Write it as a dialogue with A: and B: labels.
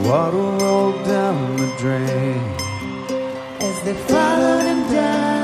A: water rolled down the drain.
B: As they followed him down